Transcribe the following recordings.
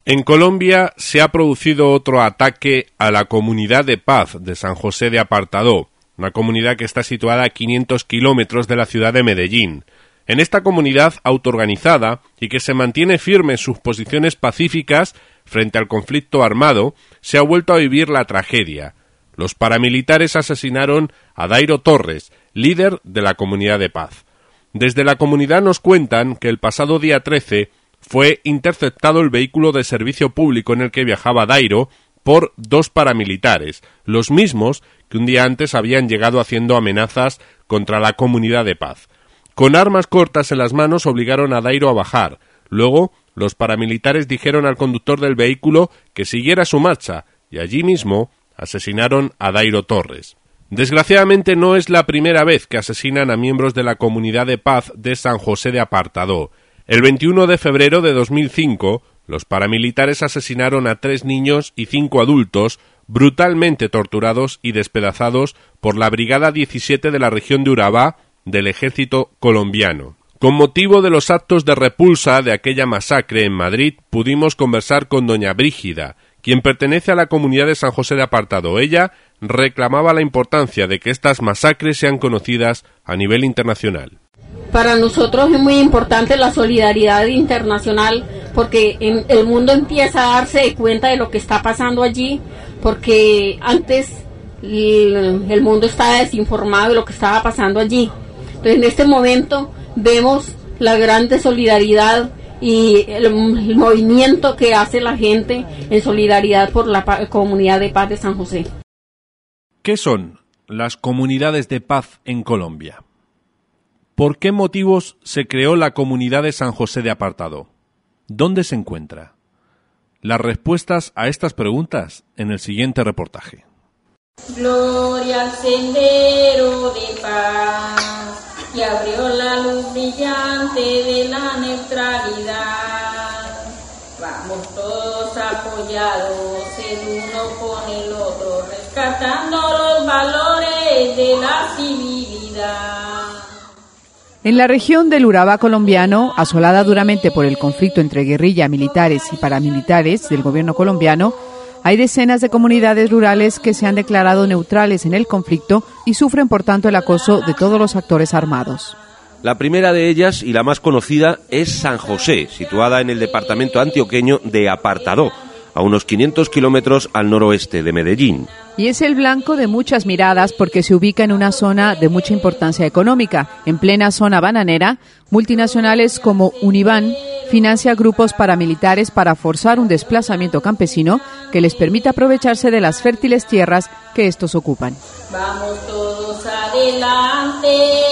En Colombia se ha producido otro ataque a la comunidad de paz de San José de Apartadó, una comunidad que está situada a 500 kilómetros de la ciudad de Medellín. En esta comunidad autoorganizada y que se mantiene firme en sus posiciones pacíficas frente al conflicto armado, se ha vuelto a vivir la tragedia. Los paramilitares asesinaron a Dairo Torres, líder de la comunidad de paz. Desde la comunidad nos cuentan que el pasado día 13 fue interceptado el vehículo de servicio público en el que viajaba Dairo por 2 paramilitares, los mismos que un día antes habían llegado haciendo amenazas contra la comunidad de paz. Con armas cortas en las manos obligaron a Dairo a bajar. Luego, los paramilitares dijeron al conductor del vehículo que siguiera su marcha y allí mismo asesinaron a Dairo Torres. Desgraciadamente no es la primera vez que asesinan a miembros de la comunidad de paz de San José de Apartadó. El 21 de febrero de 2005, los paramilitares asesinaron a 3 niños y 5 adultos, brutalmente torturados y despedazados por la Brigada 17 de la región de Urabá del ejército colombiano. Con motivo de los actos de repulsa de aquella masacre en Madrid, pudimos conversar con doña Brígida, quien pertenece a la comunidad de San José de Apartadó. Ella reclamaba la importancia de que estas masacres sean conocidas a nivel internacional. Para nosotros es muy importante la solidaridad internacional porque el mundo empieza a darse cuenta de lo que está pasando allí, porque antes el mundo estaba desinformado de lo que estaba pasando allí. Entonces en este momento vemos la gran solidaridad y el movimiento que hace la gente en solidaridad por la comunidad de paz de San José. ¿Qué son las comunidades de paz en Colombia? ¿Por qué motivos se creó la comunidad de San José de Apartadó? ¿Dónde se encuentra? Las respuestas a estas preguntas en el siguiente reportaje. Gloria al sendero de paz, que abrió la luz brillante de la neutralidad. Vamos todos apoyados el uno con el otro, rescatando los valores de la civilidad. En la región del Urabá colombiano, asolada duramente por el conflicto entre guerrilla, militares y paramilitares del gobierno colombiano, hay decenas de comunidades rurales que se han declarado neutrales en el conflicto y sufren por tanto el acoso de todos los actores armados. La primera de ellas y la más conocida es San José, situada en el departamento antioqueño de Apartadó, a unos 500 kilómetros al noroeste de Medellín. Y es el blanco de muchas miradas porque se ubica en una zona de mucha importancia económica. En plena zona bananera, multinacionales como Univan financia grupos paramilitares para forzar un desplazamiento campesino que les permita aprovecharse de las fértiles tierras que estos ocupan. Vamos todos adelante,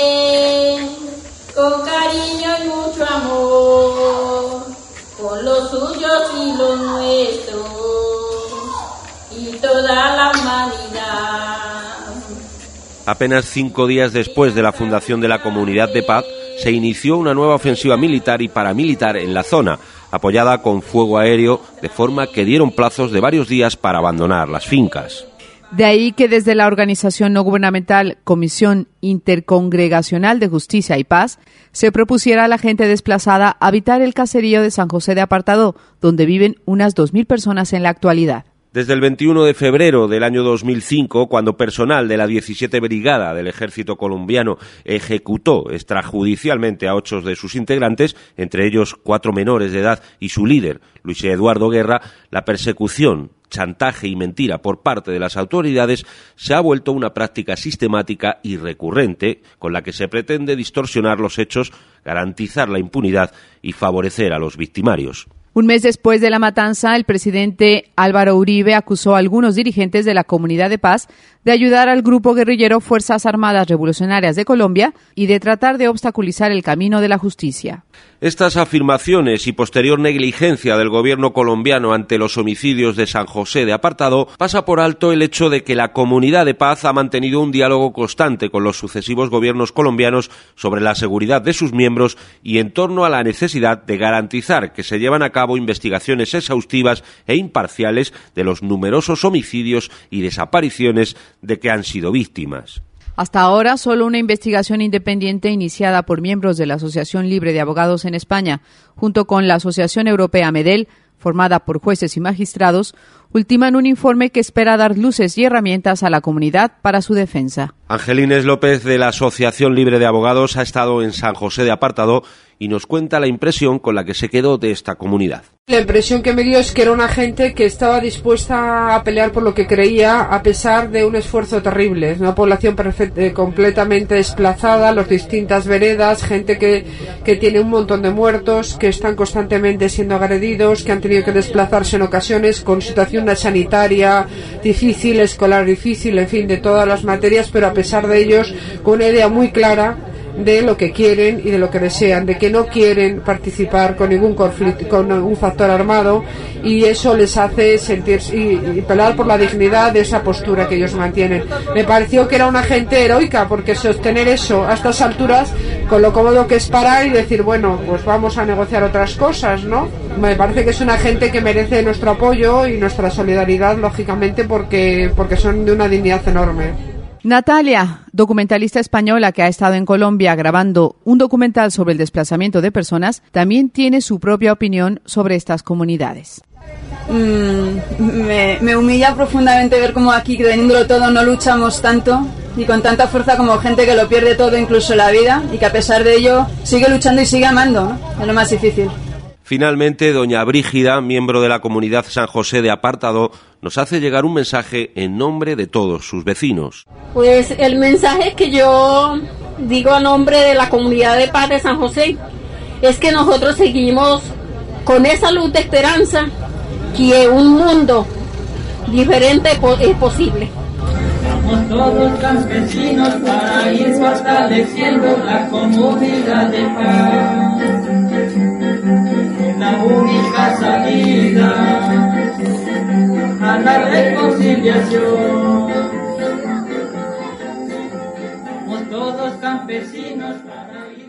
con cariño y mucho amor, con los suyos y los nuestros, y toda la humanidad. Apenas 5 días después de la fundación de la Comunidad de Paz, se inició una nueva ofensiva militar y paramilitar en la zona, apoyada con fuego aéreo, de forma que dieron plazos de varios días para abandonar las fincas. De ahí que desde la organización no gubernamental Comisión Intercongregacional de Justicia y Paz se propusiera a la gente desplazada habitar el caserío de San José de Apartadó, donde viven unas 2.000 personas en la actualidad. Desde el 21 de febrero del año 2005, cuando personal de la 17 Brigada del Ejército colombiano ejecutó extrajudicialmente a 8 de sus integrantes, entre ellos 4 menores de edad y su líder, Luis Eduardo Guerra, la persecución, chantaje y mentira por parte de las autoridades se ha vuelto una práctica sistemática y recurrente con la que se pretende distorsionar los hechos, garantizar la impunidad y favorecer a los victimarios. Un mes después de la matanza, el presidente Álvaro Uribe acusó a algunos dirigentes de la Comunidad de Paz de ayudar al grupo guerrillero Fuerzas Armadas Revolucionarias de Colombia y de tratar de obstaculizar el camino de la justicia. Estas afirmaciones y posterior negligencia del gobierno colombiano ante los homicidios de San José de Apartadó pasa por alto el hecho de que la Comunidad de Paz ha mantenido un diálogo constante con los sucesivos gobiernos colombianos sobre la seguridad de sus miembros y en torno a la necesidad de garantizar que se llevan a cabo investigaciones exhaustivas e imparciales de los numerosos homicidios y desapariciones de que han sido víctimas. Hasta ahora, solo una investigación independiente iniciada por miembros de la Asociación Libre de Abogados en España, junto con la Asociación Europea Medel, formada por jueces y magistrados, ultiman un informe que espera dar luces y herramientas a la comunidad para su defensa. Angelines López, de la Asociación Libre de Abogados, ha estado en San José de Apartadó y nos cuenta la impresión con la que se quedó de esta comunidad. La impresión que me dio es que era una gente que estaba dispuesta a pelear por lo que creía, a pesar de un esfuerzo terrible. Es una población completamente desplazada, las distintas veredas, gente que tiene un montón de muertos, que están constantemente siendo agredidos, que han tenido que desplazarse en ocasiones con situación sanitaria difícil, escolar difícil, en fin, de todas las materias, pero a pesar de ellos, con una idea muy clara de lo que quieren y de lo que desean, de que no quieren participar con ningún conflicto, con un factor armado, y eso les hace sentirse y pelear por la dignidad de esa postura que ellos mantienen. Me pareció que era una gente heroica, porque sostener eso a estas alturas, con lo cómodo que es parar y decir, bueno, pues vamos a negociar otras cosas, ¿no? Me parece que es una gente que merece nuestro apoyo y nuestra solidaridad, lógicamente, porque son de una dignidad enorme. Natalia, documentalista española que ha estado en Colombia grabando un documental sobre el desplazamiento de personas, también tiene su propia opinión sobre estas comunidades. Me humilla profundamente ver cómo aquí, teniéndolo todo, no luchamos tanto y con tanta fuerza como gente que lo pierde todo, incluso la vida, y que a pesar de ello sigue luchando y sigue amando, ¿no? Es lo más difícil. Finalmente, doña Brígida, miembro de la comunidad San José de Apartadó, nos hace llegar un mensaje en nombre de todos sus vecinos. Pues el mensaje que yo digo a nombre de la comunidad de paz de San José es que nosotros seguimos con esa luz de esperanza, que un mundo diferente es posible. Somos todos campesinos para ir fortaleciendo la comunidad de paz. La única salida a la reconciliación. Somos todos campesinos para ir